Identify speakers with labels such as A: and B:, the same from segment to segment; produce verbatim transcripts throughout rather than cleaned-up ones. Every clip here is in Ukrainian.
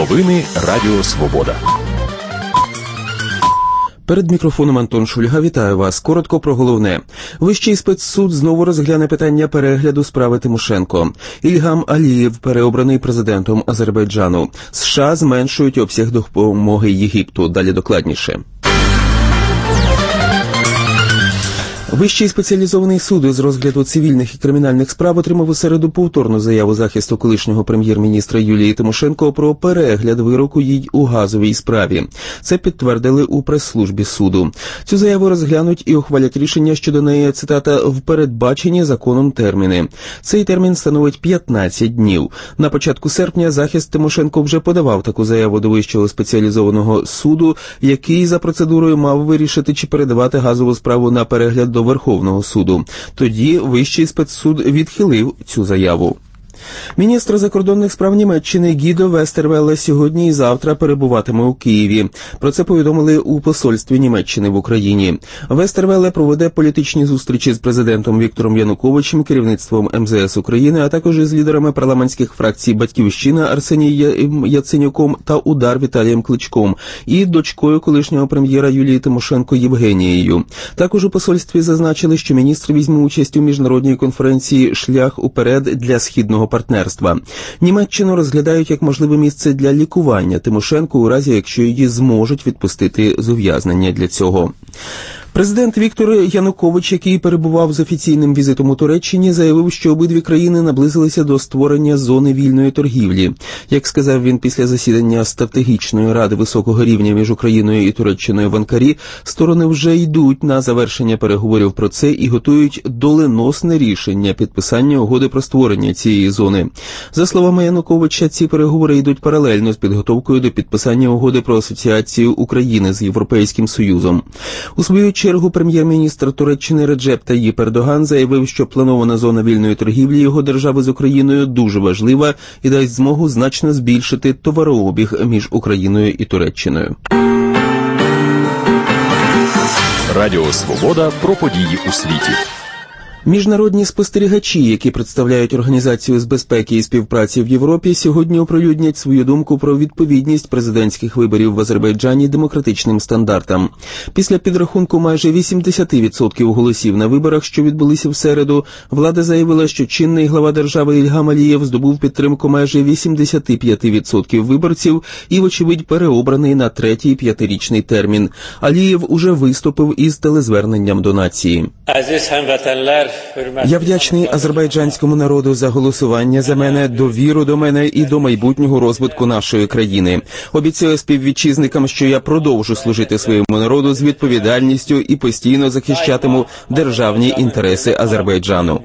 A: Новини Радіо Свобода.
B: Перед мікрофоном Антон Шульга. Вітаю вас. Коротко про головне. Вищий спецсуд знову розгляне питання перегляду справи Тимошенко. Ільгам Алієв переобраний президентом Азербайджану. США зменшують обсяг допомоги Єгипту. Далі докладніше. Вищий спеціалізований суд із розгляду цивільних і кримінальних справ отримав у середу повторну заяву захисту колишнього прем'єр-міністра Юлії Тимошенко про перегляд вироку їй у газовій справі. Це підтвердили у прес-службі суду. Цю заяву розглянуть і ухвалять рішення щодо неї, цитата, в передбачені законом терміни. Цей термін становить п'ятнадцять днів. На початку серпня захист Тимошенко вже подавав таку заяву до Вищого спеціалізованого суду, який за процедурою мав вирішити, чи передавати газову справу на перегляд до Верховного суду. Тоді Вищий спецсуд відхилив цю заяву. Міністр закордонних справ Німеччини Гідо Вестервелле сьогодні і завтра перебуватиме у Києві. Про це повідомили у посольстві Німеччини в Україні. Вестервелле проведе політичні зустрічі з президентом Віктором Януковичем, керівництвом ем зе ес України, а також із лідерами парламентських фракцій «Батьківщина» Арсенієм Яценюком та «Удар» Віталієм Кличком і дочкою колишнього прем'єра Юлії Тимошенко Євгенією. Також у посольстві зазначили, що міністр візьме участь у міжнародній конференції «Шлях уперед» для східного партнерства. Німеччину розглядають як можливе місце для лікування Тимошенко у разі, якщо її зможуть відпустити з ув'язнення для цього. Президент Віктор Янукович, який перебував з офіційним візитом у Туреччині, заявив, що обидві країни наблизилися до створення зони вільної торгівлі. Як сказав він після засідання стратегічної ради високого рівня між Україною і Туреччиною в Анкарі, сторони вже йдуть на завершення переговорів про це і готують доленосне рішення підписання угоди про створення цієї зони. За словами Януковича, ці переговори йдуть паралельно з підготовкою до підписання угоди про асоціацію України з Європейським Союзом. У свою чергу прем'єр-міністр Туреччини Реджеп Таїп Ердоган заявив, що планована зона вільної торгівлі його держави з Україною дуже важлива і дасть змогу значно збільшити товарообіг між Україною і Туреччиною.
A: Радіо Свобода про події у світі.
B: Міжнародні спостерігачі, які представляють Організацію з безпеки і співпраці в Європі, сьогодні оприлюднять свою думку про відповідність президентських виборів в Азербайджані демократичним стандартам. Після підрахунку майже вісімдесят відсотків голосів на виборах, що відбулися в середу, влада заявила, що чинний глава держави Ільгам Алієв здобув підтримку майже вісімдесят п'ять відсотків виборців і, вочевидь, переобраний на третій п'ятирічний термін. Алієв уже виступив із телезверненням до нації. Я вдячний азербайджанському народу за голосування за мене, довіру до мене і до майбутнього розвитку нашої країни. Обіцяю співвітчизникам, що я продовжу служити своєму народу з відповідальністю і постійно захищатиму державні інтереси Азербайджану,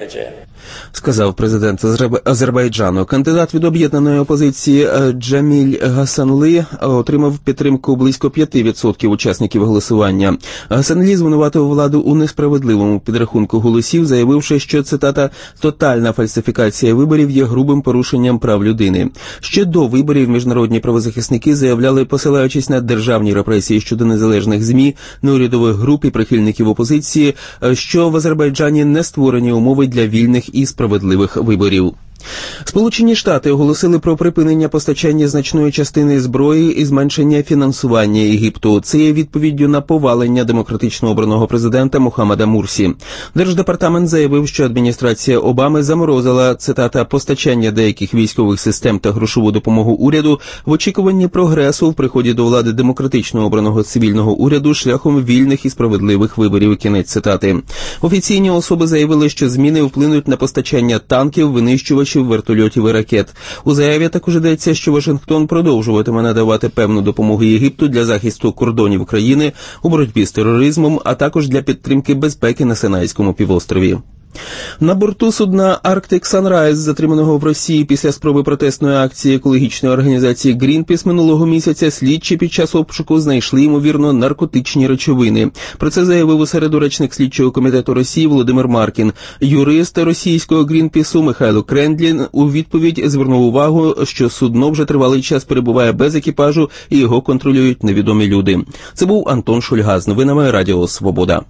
B: сказав президент Азербайджану. Кандидат від об'єднаної опозиції Джаміль Гасанли отримав підтримку близько п'ять відсотків учасників голосування. Гасанлі звинуватив владу у несправедливому підрахунку голосів, заявивши, що, цитата, «тотальна фальсифікація виборів є грубим порушенням прав людини». Ще до виборів міжнародні правозахисники заявляли, посилаючись на державні репресії щодо незалежних ЗМІ, неурядових груп і прихильників опозиції, що в Азербайджані не створені умови для вільних і справедливих виборів. Сполучені Штати оголосили про припинення постачання значної частини зброї і зменшення фінансування Єгипту. Це є відповіддю на повалення демократично обраного президента Мохаммеда Мурсі. Держдепартамент заявив, що адміністрація Обами заморозила, цитата, «постачання деяких військових систем та грошову допомогу уряду в очікуванні прогресу в приході до влади демократично обраного цивільного уряду шляхом вільних і справедливих виборів». Кінець цитати. Офіційні особи заявили, що зміни вплинуть на постачання танків, винищувачів, вертольотів і ракет. У заяві також йдеться, що Вашингтон продовжуватиме надавати певну допомогу Єгипту для захисту кордонів країни у боротьбі з тероризмом, а також для підтримки безпеки на Синайському півострові. На борту судна Arctic Sunrise, затриманого в Росії після спроби протестної акції екологічної організації Greenpeace минулого місяця, слідчі під час обшуку знайшли, ймовірно, наркотичні речовини. Про це заявив у середу речник слідчого комітету Росії Володимир Маркін. Юрист російського Greenpeace Михайло Крендлін у відповідь звернув увагу, що судно вже тривалий час перебуває без екіпажу і його контролюють невідомі люди. Це був Антон Шульга з новинами Радіо Свобода.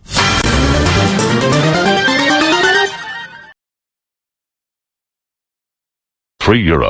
A: Free Europe.